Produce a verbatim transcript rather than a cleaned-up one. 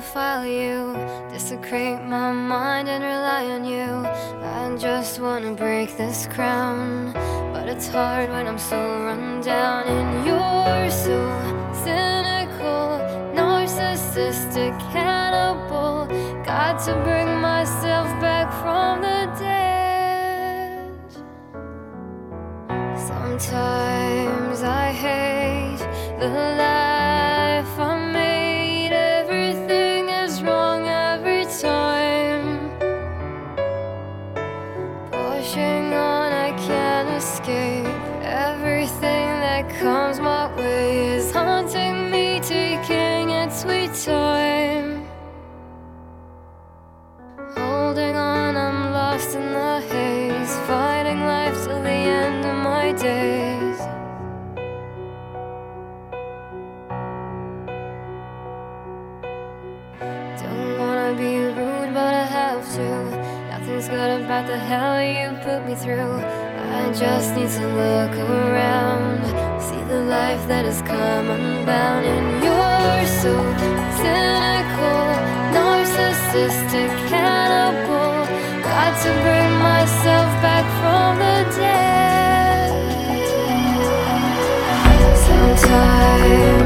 file you, desecrate my mind and rely on you. I just wanna break this crown, but it's hard when I'm so run down. And you're so cynical, narcissistic, cannibal. Got to bring myself back from the dead. Sometimes I hate the life I made. Everything is wrong every time. Pushing on, I can't escape. Everything that comes my way is haunting me, taking its sweet time. Holding on, I'm lost in the haze, fighting life till the end of my days. Don't wanna be rude, but I have to. Nothing's good about the hell you put me through. I just need to look around, see the life that has come unbound. And you're so cynical, narcissistic, cannibal. Got to bring myself back from the dead. Sometimes